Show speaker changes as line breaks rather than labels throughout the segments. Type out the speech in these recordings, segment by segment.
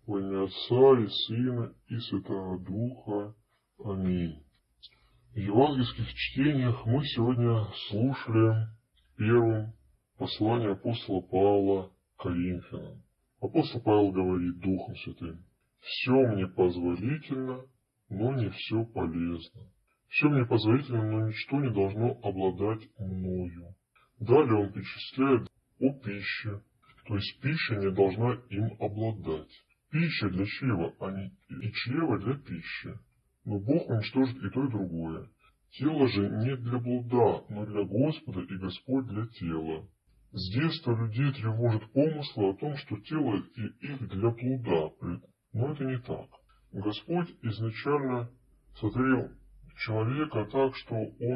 Во имя Отца и Сына и Святого Духа. Аминь. В евангельских чтениях мы сегодня слушали первым послание апостола Павла к Коринфянам. Апостол Павел говорит Духом Святым: «Все мне позволительно, но не все полезно. Все мне позволительно, но ничто не должно обладать мною». Далее он перечисляет о пище, то есть пища не должна им обладать. Пища для чрева, и чрево для пищи. Но Бог уничтожит и то, и другое. Тело же не для блуда, но для Господа, и Господь для тела. С детства людей тревожит помыслы о том, что тело их для блуда, но это не так. Господь изначально сотворил человека так, что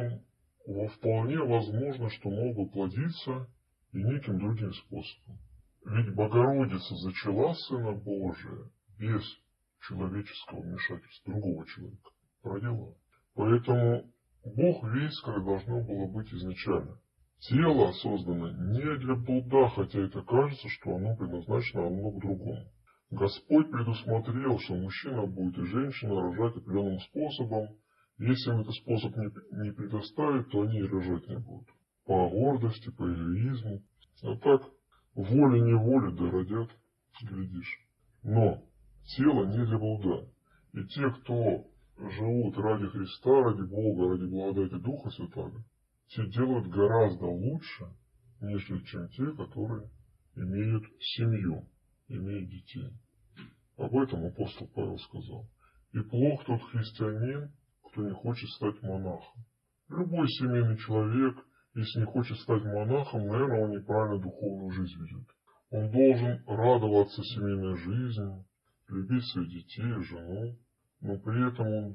он вполне возможно, что мог бы плодиться и неким другим способом. Ведь Богородица зачала Сына Божия без человеческого вмешательства другого человека. Родила. Поэтому Бог весь, как должно было быть изначально. Тело создано не для блуда, хотя это кажется, что оно предназначено одно к другому. Господь предусмотрел, что мужчина будет и женщина рожать определенным способом. Если им этот способ не предоставит, то они и рожать не будут. По гордости, по эгоизму. А так, волей-неволей дородят, глядишь. Но тело не для блуда. И те, кто живут ради Христа, ради Бога, ради благодати Духа Святого, те делают гораздо лучше, нежели чем те, которые имеют семью, имеют детей. Об этом апостол Павел сказал. И плох тот христианин, кто не хочет стать монахом. Любой семейный человек, если не хочет стать монахом, наверное, он неправильно духовную жизнь ведет. Он должен радоваться семейной жизни, любить своих детей, жену, но при этом он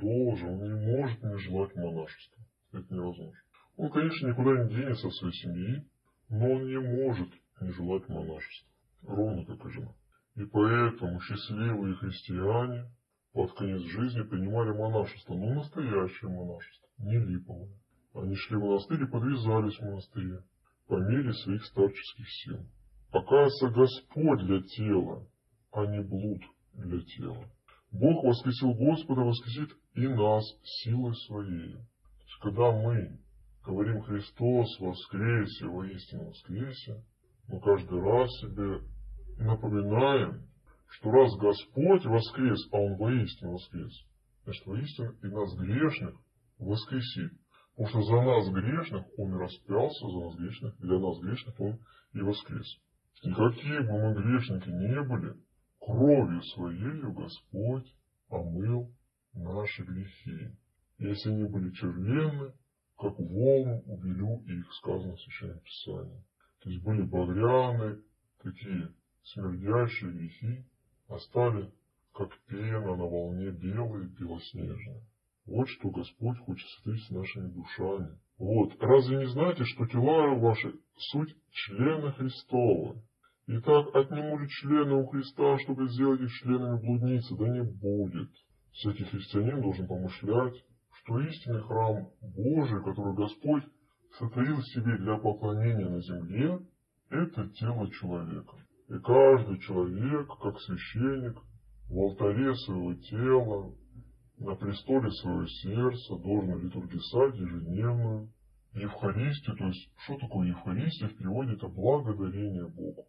не может не желать монашества. Это невозможно. Он, конечно, никуда не денется от своей семьи, но он не может не желать монашества. Ровно как и жена. И поэтому счастливые христиане под конец жизни принимали монашество, но настоящее монашество, не липовое. Они шли в монастырь и подвязались в монастыре по мере своих старческих сил. Оказывается, Господь для тела, а не блуд для тела. Бог воскресил Господа, воскресит и нас силой Своей. То есть, когда мы говорим «Христос воскресе, воистину воскресе», мы каждый раз себе напоминаем, что раз Господь воскрес, а Он воистину воскрес, значит, воистину и нас грешных воскресит. Потому что за нас грешных Он и распялся, для нас грешных Он и воскрес. И какие бы мы грешники не были, кровью Своею Господь омыл наши грехи. Если они были червленны, как волны убелю их, сказано в Священном Писании. То есть были багряны, такие смердящие грехи, а стали, как пена на волне, белые, белоснежные. Вот что Господь хочет сотворить с нашими душами. Вот. Разве не знаете, что тела ваши суть члены Христовы? Итак, отниму ли члены у Христа, чтобы сделать их членами блудницы? Да не будет. Всякий христианин должен помышлять, что истинный храм Божий, который Господь сотворил себе для поклонения на земле, это тело человека. И каждый человек, как священник, в алтаре своего тела, на престоле своего сердца должен литургисать ежедневную Евхаристию. То есть, что такое Евхаристия? В переводе это благодарение Богу.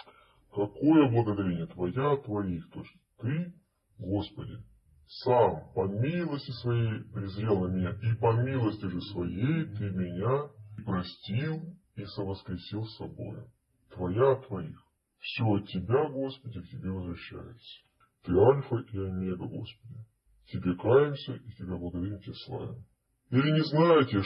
Какое благодарение? Твоя, твоих. То есть, ты, Господи, сам по милости своей презрел на меня, и по милости же своей ты меня простил и совоскресил с собой. Твоя, твоих. Все от Тебя, Господи, к Тебе возвращается. Ты Альфа и Омега, Господи. Тебе каемся и Тебя благодарим, Тебе славим. Или не знаете,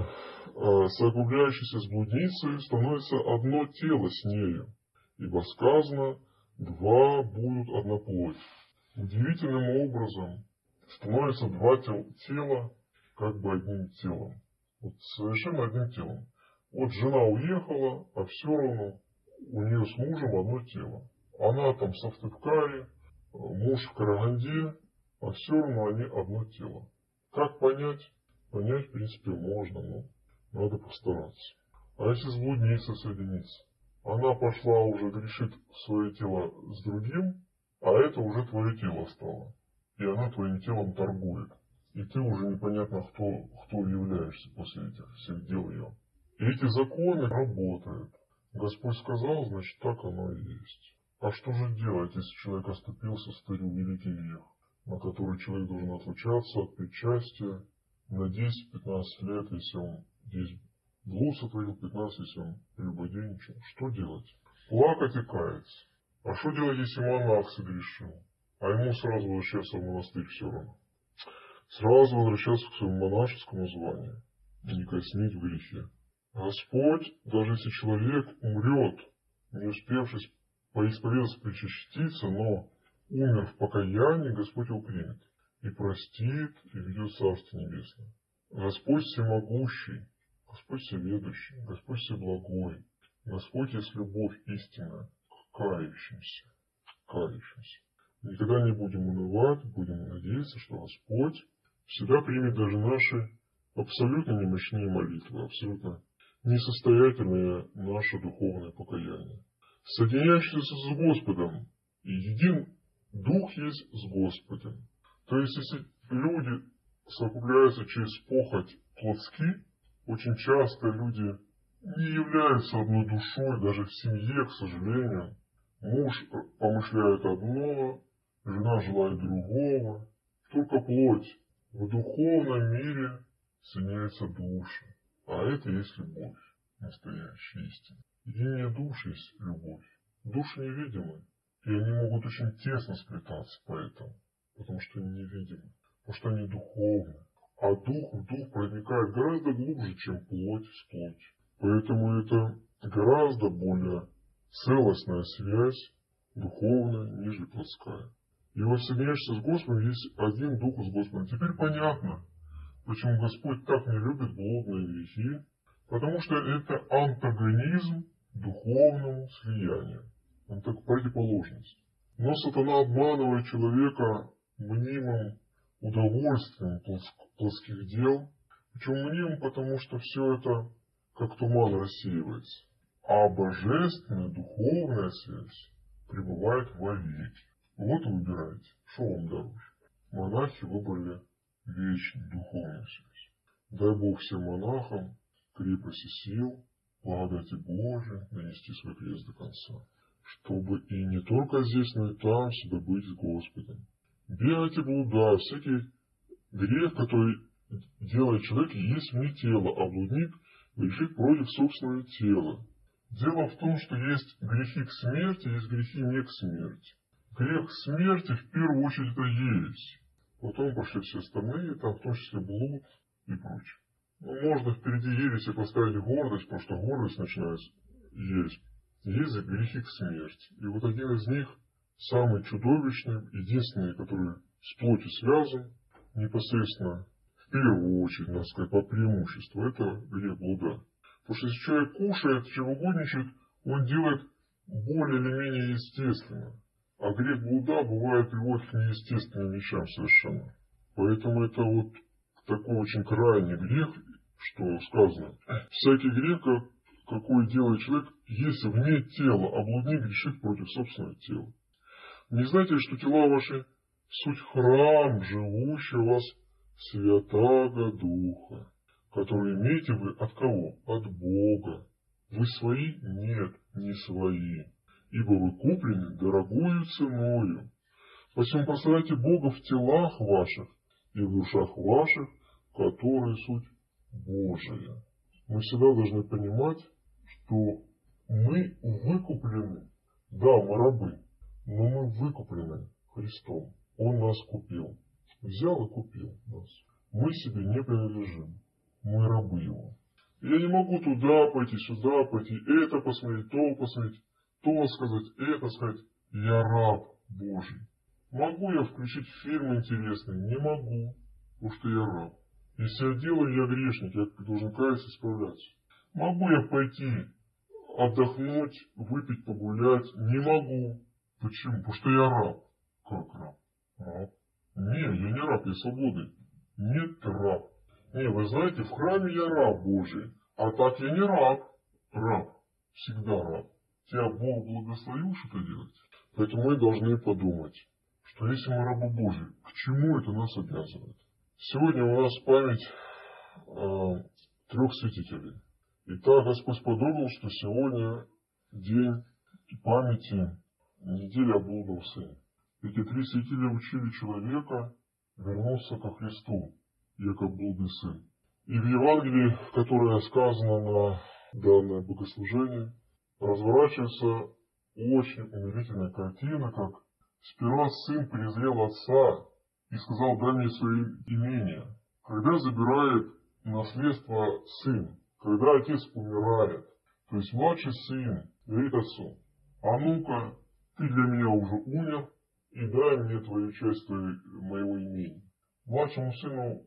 что совокупляющийся с блудницей становится одно тело с нею, ибо сказано, два будут одна плоть. Удивительным образом становятся два тела как бы одним телом. Вот совершенно одним телом. Вот жена уехала, а все равно у нее с мужем одно тело. Она там в Сыктывкаре, муж в Караганде, а все равно они одно тело. Как понять? Понять, в принципе, можно, но надо постараться. А если с блудницей соединиться? Она пошла уже грешит свое тело с другим, а это уже уже твое тело стало. И она твоим телом торгует. И ты уже непонятно, кто являешься после этих всех дел ее. И эти законы работают. Господь сказал, значит, так оно и есть. А что же делать, если человек оступился, стырил великий грех, на который человек должен отлучаться от причастия на 10-15 лет, если он 10 блуд сотворил, 15, если он прелюбодейничал? Что делать? Плакать и каяться. А что делать, если монах согрешил? А ему сразу возвращаться в монастырь все равно. Сразу возвращаться к своему монашескому званию. И не коснить в грехе. Господь, даже если человек умрет, не успевшись поисповедаться, причаститься, но умер в покаянии, Господь его примет. И простит, и ведет в Царство Небесное. Господь всемогущий, Господь всеведущий, Господь всеблагой. Господь есть любовь истинная к кающимся. Кающимся. Никогда не будем унывать, будем надеяться, что Господь всегда примет даже наши абсолютно немощные молитвы, абсолютно несостоятельное наше духовное покаяние. Соединяющийся с Господом, и един Дух есть с Господем. То есть, если люди совокупляются через похоть плотски, очень часто люди не являются одной душой, даже в семье, к сожалению. Муж помышляет одно, жена желает другого. Только плоть. В духовном мире соединяются души. А это и есть любовь, настоящая истина. Единение душ есть любовь. Души невидимы. И они могут очень тесно сплетаться поэтому. Потому что они невидимы. Потому что они духовны. А дух в дух проникает гораздо глубже, чем плоть с плотью. Поэтому это гораздо более целостная связь, духовная, нежели плотская. И вот соединяешься с Господом, есть один Дух с Господом. Теперь понятно, почему Господь так не любит блудные грехи. Потому что это антагонизм духовному слиянию. Он так противоположность. Но сатана обманывает человека мнимым удовольствием плотских дел. Почему мнимым? Потому что все это как туман рассеивается. А божественная, духовная связь пребывает вовеки. Вот и выбирайте, что вам дороже. Монахи выбрали вечную духовную связь. Дай Бог всем монахам крепости сил, благодати Божией донести свой крест до конца. Чтобы и не только здесь, но и там всегда быть с Господом. Бегать и блуда, всякий грех, который делает человек, есть вне тела, а блудник грешит против собственного тела. Дело в том, что есть грехи к смерти, есть грехи не к смерти. Грех смерти в первую очередь это ересь. Потом пошли все остальные, там в том числе блуд и прочее. Но можно впереди ереси поставить гордость, потому что гордость начинает есть. Есть грехи к смерти. И вот один из них, самый чудовищный, единственный, который с плотью связан, непосредственно, в первую очередь, надо сказать, по преимуществу, это грех блуда. Потому что если человек кушает, чревоугодничает, он делает более или менее естественно. А грех блуда бывает приводит к неестественным вещам совершенно. Поэтому это вот такой очень крайний грех, что сказано. Всякий грех, какой делает человек, если вне тела, а блудник грешит против собственного тела. Не знаете ли, что тела ваши суть храм, живущий у вас Святаго Духа, который имеете вы от кого? От Бога. Вы свои? Нет, не свои. Ибо вы куплены дорогою ценою. Посему прославляйте Бога в телах ваших и в душах ваших, которые суть Божия. Мы всегда должны понимать, что мы выкуплены. Да, мы рабы, но мы выкуплены Христом. Он нас купил. Взял и купил нас. Мы себе не принадлежим. Мы рабы Его. Я не могу туда пойти, сюда пойти, это посмотреть, то сказать, это сказать. Я раб Божий. Могу я включить фильм интересный? Не могу, потому что я раб. Если я делаю, я грешник, я должен каяться, исправляться. Могу я пойти отдохнуть, выпить, погулять? Не могу. Почему? Потому что я раб. Как раб? Раб. Не, я не раб, я свободный. Нет, ты раб. Не, вы знаете, в храме я раб Божий, а так я не раб. Раб. Всегда раб. Тебя Бог благословил что-то делать. Поэтому мы должны подумать, что если мы рабы Божьи, к чему это нас обязывает? Сегодня у нас память 3 святителей. И так Господь подумал, что сегодня день памяти недели о блудном сыне. Эти 3 святителя учили человека вернуться ко Христу, яко блудный сын. И в Евангелии, которое сказано на данное богослужение, разворачивается очень умилительная картина, как сперва сын презрел отца и сказал: дай мне свое имение. Когда забирает наследство сын, когда отец умирает, то есть младший сын говорит отцу: а ну-ка, ты для меня уже умер, и дай мне твою часть моего имения. Младшему сыну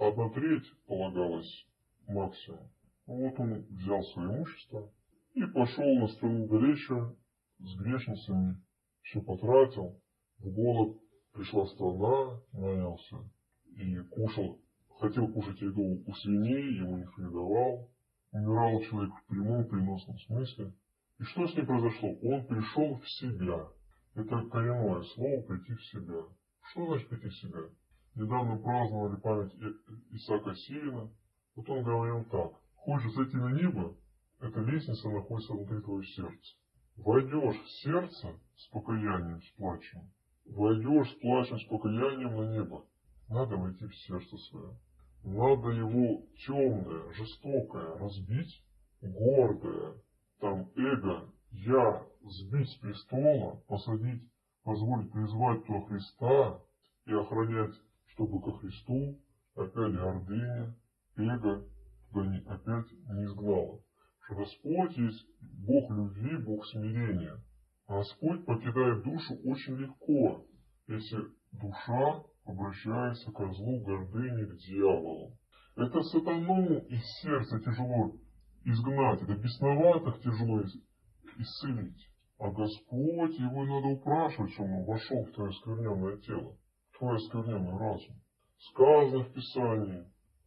1/3 полагалось максимум. Вот он взял свое имущество и пошел на страну далече с грешницами, все потратил, в голод пришла страна, нанялся и кушал, хотел кушать еду у свиней, ему никто не давал. Умирал человек в прямом переносном смысле. И что с ним произошло? Он пришел в себя. Это коренное слово «прийти в себя». Что значит прийти в себя? Недавно праздновали память Исаака Сирина. Вот он говорил так: хочешь зайти на небо, эта лестница находится внутри твоего сердца. Войдешь в сердце с покаянием, с плачем. Войдешь с плачем, с покаянием на небо. Надо войти в сердце свое. Надо его темное, жестокое разбить, гордое, там эго, я сбить с престола, посадить, позволить призвать туда Христа и охранять, чтобы ко Христу опять гордыня, эго туда опять не изгнало. Что Господь есть Бог любви, Бог смирения. Господь покидает душу очень легко, если душа обращается к злу, гордыне, к дьяволу. Это сатану из сердца тяжело изгнать, это бесноватых тяжело исцелить. А Господь, его надо упрашивать, чтобы он вошел в твое оскверненное тело, в твой оскверненный разум. Сказано в Писании: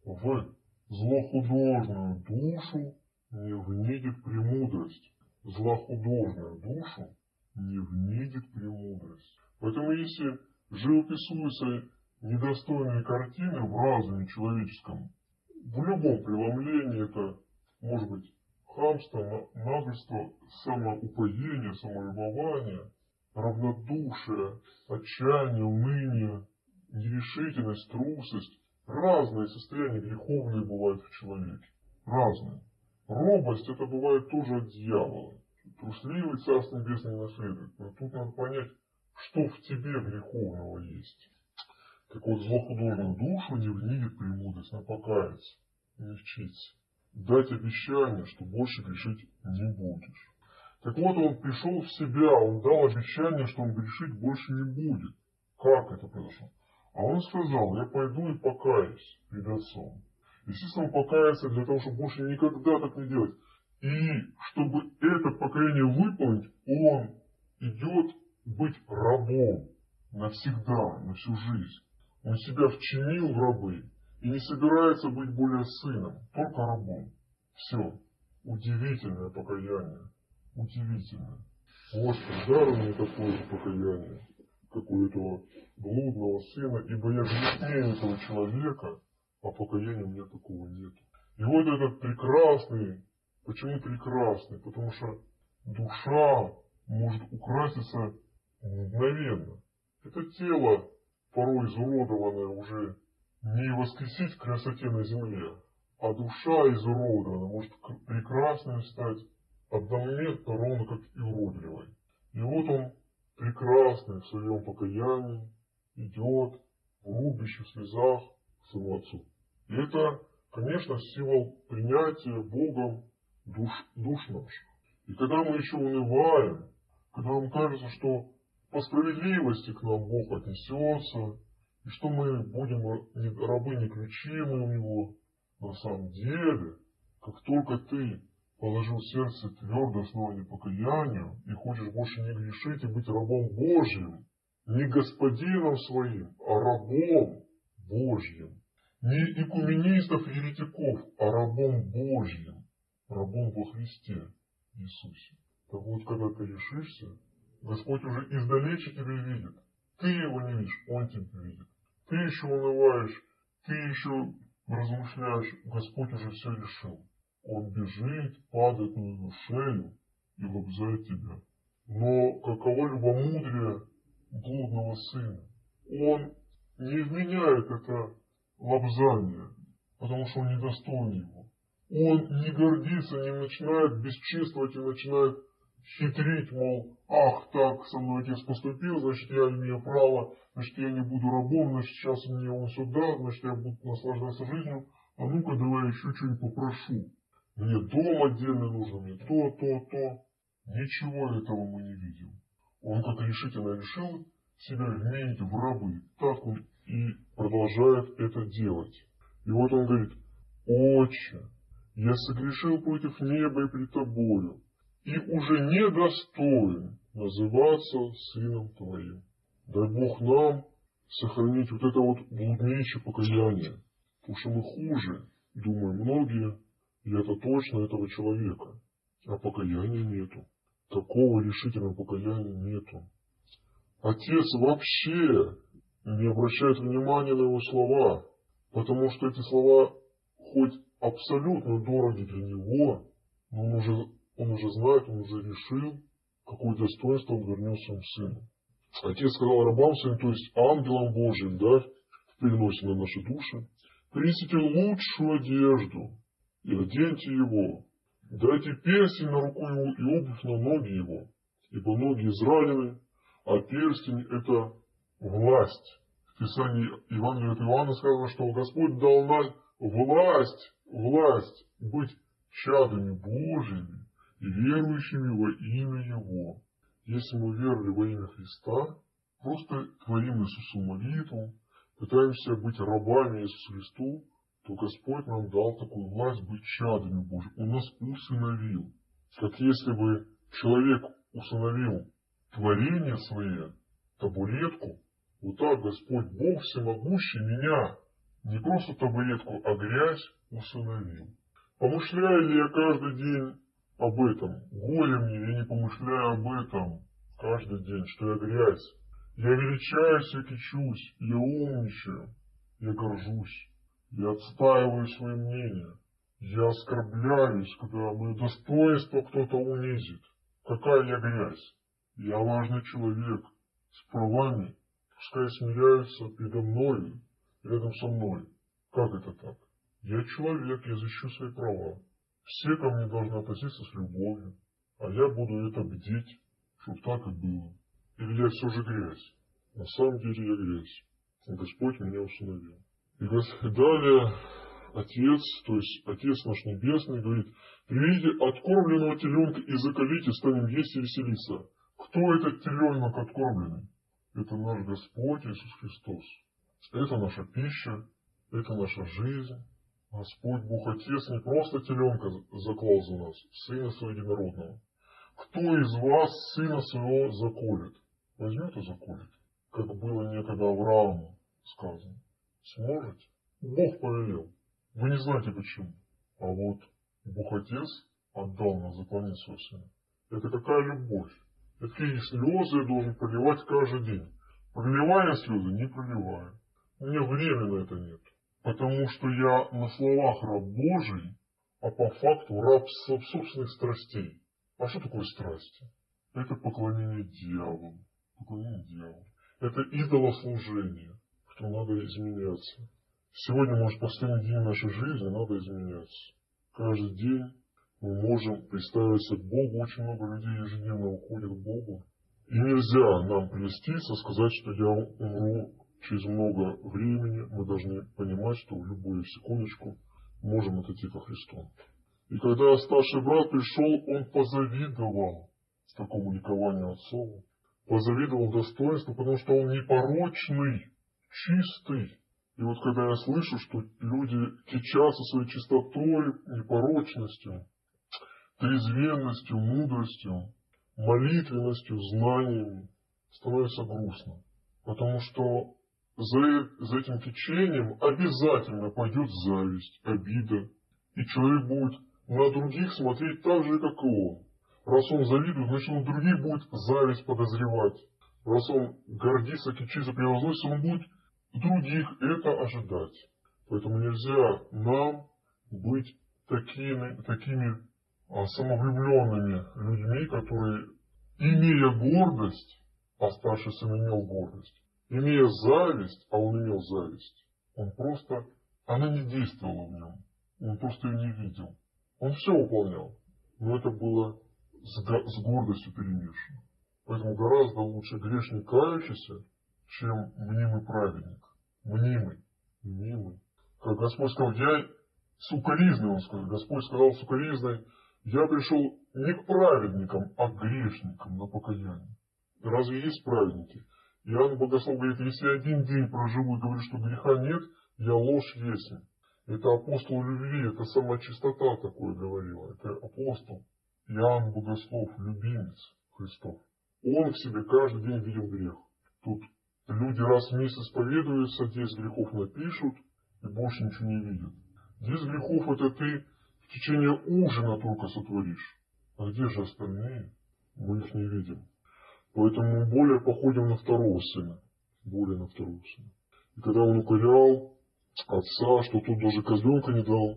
в злохудожную душу не внидит премудрость. Злохудожную душу не внидит премудрость. Поэтому если живописуются недостойные картины в разуме человеческом, в любом преломлении это может быть хамство, наглоство, самоупоение, самолюбование, равнодушие, отчаяние, уныние, нерешительность, трусость. Разные состояния греховные бывают в человеке. Разные. Робость это бывает тоже от дьявола. Трусливый Царство Небесное не наследует. Но тут надо понять, что в тебе греховного есть. Так вот, злохудожную душу не внидит премудрость, но покаяться, не вчиться. Дать обещание, что больше грешить не будешь. Так вот, он пришел в себя, он дал обещание, что он грешить больше не будет. Как это произошло? А он сказал: я пойду и покаюсь перед Отцом. Естественно, он покается для того, чтобы больше никогда так не делать. И чтобы это покаяние выполнить, он идет быть рабом навсегда, на всю жизнь. Он себя вчинил в рабы и не собирается быть более сыном, только рабом. Все. Удивительное покаяние. Удивительное. Господи, даруй мне такое же покаяние, как у этого блудного сына, ибо я грешнее этого человека, а покаяния у меня такого нет. И вот этот прекрасный, почему прекрасный? Потому что душа может украситься мгновенно. Это тело, порой изуродованное, уже не воскресить в красоте на земле, а душа изуродованная может прекрасной стать одномоментно, ровно как и уродливой. И вот он, прекрасный в своем покаянии, идет в рубище, в слезах к своему Отцу. И это, конечно, символ принятия Богом душ наших. И когда мы еще унываем, когда нам кажется, что по справедливости к нам Бог отнесется, и что мы будем рабы неключимые у Него, на самом деле, как только ты положил в сердце твердое основание покаянию и хочешь больше не грешить и быть рабом Божьим, не господином своим, а рабом Божьим, не игуменистов и еретиков, а рабом Божьим, рабом во Христе Иисусе. Так вот, когда ты решишься, Господь уже издалече тебя видит. Ты его не видишь, он тебя видит. Ты еще унываешь, ты еще размышляешь, Господь уже все решил. Он бежит, падает на твою шею и лобзает тебя. Но каково любомудрие блудного сына? Он не вменяет это лобзание, потому что он недостоин его. Он не гордится, не начинает бесчинствовать и начинает хитрить, мол, ах, так со мной отец поступил, значит, я имею право, значит, я не буду рабом, значит, сейчас мне он сюда, значит, я буду наслаждаться жизнью, а ну-ка, давай еще что-нибудь попрошу. Мне дом отдельно нужен, мне то. Ничего этого мы не видим. Он как решительно решил себя вменить в рабы. Так он и продолжает это делать. И вот он говорит: «Отче, я согрешил против неба и пред тобою, и уже недостоин называться сыном твоим». Дай Бог нам сохранить вот это вот блуднейшее покаяние, потому что мы хуже, думаю, многие, и это точно этого человека, а покаяния нету. Такого решительного покаяния нету. Отец вообще не обращает внимания на его слова, потому что эти слова хоть абсолютно дороги для него, но он уже знает, он уже решил, какое достоинство он вернет своему сыну. Отец сказал рабам своим, то есть ангелам Божьим, да, в переносе на наши души: принесите лучшую одежду и оденьте его, дайте перстень на руку его и обувь на ноги его, ибо ноги изранены, а перстень — это власть. В Писании Евангелия от Иоанна сказано, что Господь дал нам власть быть чадами Божьими и верующими во имя Его. Если мы верили во имя Христа, просто творим Иисусу молитву, пытаемся быть рабами Иисусу Христу, то Господь нам дал такую власть быть чадами Божьими. Он нас усыновил. Как если бы человек усыновил творение свое, табуретку, вот так Господь Бог Всемогущий меня, не просто табуретку, а грязь, усыновил. Помышляю ли я каждый день об этом? Горе мне, я не помышляю об этом каждый день, что я грязь. Я величаюсь, я кичусь, я умничаю, я горжусь, я отстаиваю свое мнение, я оскорбляюсь, когда мое достоинство кто-то унизит. Какая я грязь? Я важный человек с правами, пускай смиряются передо мною, рядом со мной. Как это так? Я человек, я защищу свои права. Все ко мне должны относиться с любовью, а я буду это бдеть, чтобы так и было. Или я все же грязь? На самом деле я грязь. И Господь меня усыновил. И далее Отец, то есть Отец наш Небесный, говорит: приведите откормленного теленка и заколите, станем есть и веселиться. Кто этот теленок откормленный? Это наш Господь Иисус Христос. Это наша пища, это наша жизнь. Господь Бог Отец не просто теленка заклал за нас, Сына Своего Единородного. Кто из вас Сына Своего заколет? Возьмет и заколет, как было некогда Аврааму сказано. Сможете? Бог повелел. Вы не знаете почему. А вот Бог Отец отдал нас заклонить своего Сына. Это какая любовь. Это какие слезы я должен проливать каждый день. Проливая слезы, не проливаю. У меня времени на это нет. Потому что я на словах раб Божий, а по факту раб собственных страстей. А что такое страсти? Это поклонение дьяволу. Поклонение дьяволу. Это идолослужение, что надо изменяться. Сегодня, может, последний день нашей жизни, надо изменяться. Каждый день мы можем представиться к Богу. Очень много людей ежедневно уходят к Богу. И нельзя нам прелеститься, сказать, что я умру через много времени. Мы должны понимать, что в любую секундочку можем отойти ко Христу. И когда старший брат пришел, он позавидовал такому ликованию отцову. Позавидовал достоинству, потому что он непорочный, чистый. И вот когда я слышу, что люди кичатся своей чистотой, непорочностью, трезвенностью, мудростью, молитвенностью, знаниями, становится грустно. Потому что за этим течением обязательно пойдет зависть, обида. И человек будет на других смотреть так же, как и он. Раз он завидует, значит он других будет зависть подозревать. раз он гордится, кичится, превозносится, он будет других это ожидать. Поэтому нельзя нам быть такими самовлюбленными людьми, которые, имея гордость, а старший сын имел гордость, имея зависть, а он имел зависть, она не действовала в нем, он просто ее не видел. Он все выполнял, но это было с гордостью перемешано. Поэтому гораздо лучше грешник кающийся, чем мнимый праведник. Мнимый. Как Господь сказал, я сукоризный, он сказал. Господь сказал сукоризный, я пришел не к праведникам, а к грешникам на покаяние. Разве есть праведники? Иоанн Богослов говорит, если я один день проживу и говорю, что греха нет, я ложь есть. Это апостол любви, это сама чистота такое говорила. Это апостол Иоанн Богослов, любимец Христов. Он в себе каждый день видел грех. Тут люди раз в месяц исповедуются, 10 грехов напишут и больше ничего не видят. 10 грехов это ты в течение ужина только сотворишь. А где же остальные? Мы их не видим. Поэтому мы более походим на второго сына. И когда он укорял отца, что тут даже козленка не дал,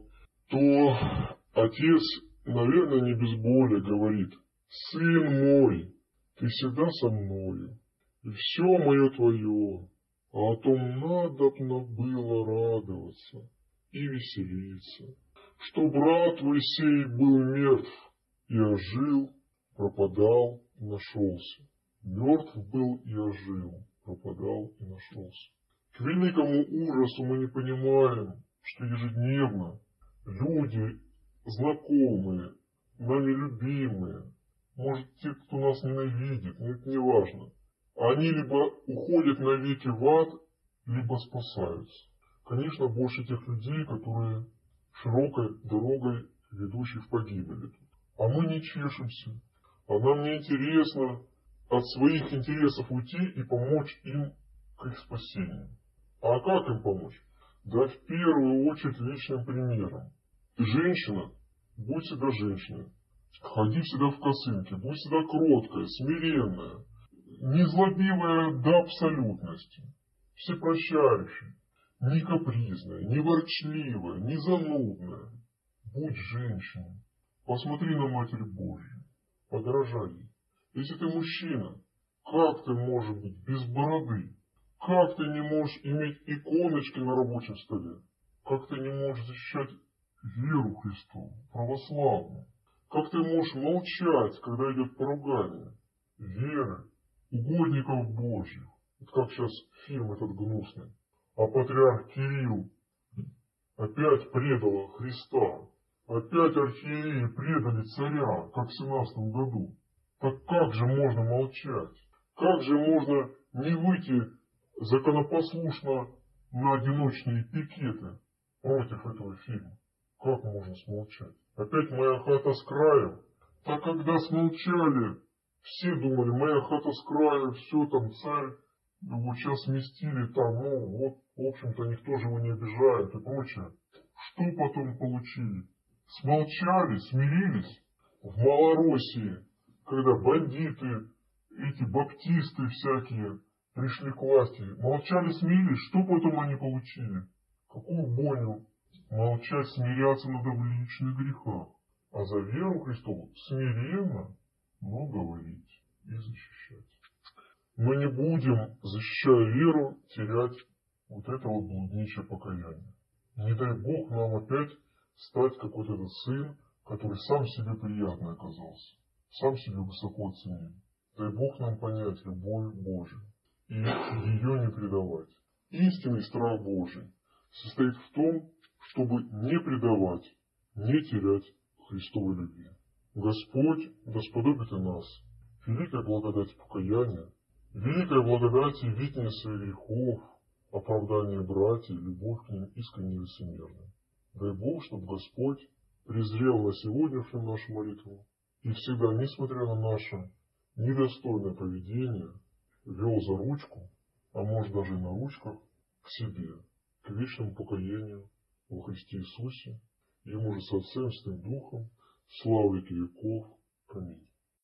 то отец, наверное, не без боли говорит: сын мой, ты всегда со мною, и все мое твое, а о том надобно было радоваться и веселиться, что брат твой сей был мертв и ожил, пропадал и нашелся. Мертв был и ожил, пропадал и нашелся. К великому ужасу мы не понимаем, что ежедневно люди, знакомые, нами любимые, может, те, кто нас ненавидит, но это не важно, они либо уходят навеки в ад, либо спасаются. Конечно, больше тех людей, которые широкой дорогой, ведущей в погибель. А мы не чешемся, а нам не интересно от своих интересов уйти и помочь им к их спасению. А как им помочь? Да в первую очередь личным примером. Женщина, будь всегда женщиной. Ходи всегда в косынке, будь всегда кроткая, смиренная, незлобивая до абсолютности, всепрощающая, не капризная, не ворчливая, не занудная. Будь женщиной. Посмотри на Матерь Божью, подражай ей. Если ты мужчина, как ты можешь быть без бороды? Как ты не можешь иметь иконочки на рабочем столе? Как ты не можешь защищать веру Христову, православную? Как ты можешь молчать, когда идет поругание веры, угодников Божьих? Вот как сейчас фильм этот гнусный. А патриарх Кирилл опять предал Христа. Опять архиереи предали царя, как в 17 году. Так как же можно молчать? Как же можно не выйти законопослушно на одиночные пикеты против этого фильма? Как можно смолчать? Опять моя хата с краю. Так когда смолчали, все думали, моя хата с краю, все там царь, вот сейчас сместили там, вот, в общем-то, никто же его не обижает и прочее. Что потом получили? Смолчали, смирились. В Малороссии, когда бандиты, эти баптисты всякие пришли к власти, молчали, смирились, что потом они получили? Какую бойню? Молчать, смиряться надо в личных грехах. А за веру Христову смиренно, но говорить и защищать. Мы не будем, защищая веру, терять вот это вот блудничье покаяние. Не дай Бог нам опять стать какой-то этот сын, который сам себе приятный оказался, сам себе высоко ценим. Дай Бог нам понять любовь Божию и ее не предавать. Истинный страх Божий состоит в том, чтобы не предавать, не терять Христовой любви. Господь да сподобит и нас великой благодати покаяния, великой благодати видения своих грехов, оправдание братьев, любовь к ним искренне и лицемерная. Дай Бог, чтобы Господь презрел на сегодняшнюю нашу молитву и всегда, несмотря на наше недостойное поведение, вел за ручку, а может даже и на ручках, к себе, к вечному покаянию во Христе Иисусе, Ему же с Отцем, с Тем Духом, славы веки веков. Аминь.